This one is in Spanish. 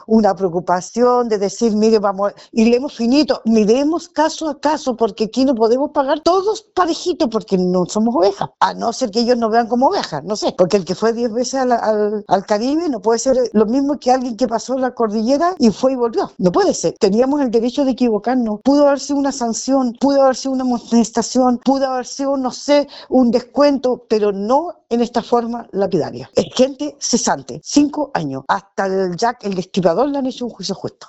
una preocupación de decir, mire, vamos, y leemos finito, miremos caso a caso, porque aquí no podemos pagar todos parejitos, porque no somos ovejas, a no ser que ellos nos vean como ovejas, no sé, porque el que fue 10 veces al Caribe no puede ser lo mismo que alguien que pasó la cordillera y fue y volvió, no puede ser. Teníamos el derecho de equivocarnos, pudo haber sido una sanción, pudo haber sido una amonestación, pudo haber sido, no sé, un descuento, pero no en esta forma lapidaria. Es gente cesante, 5 años, hasta el Jack, el destripador, le han hecho un juicio justo.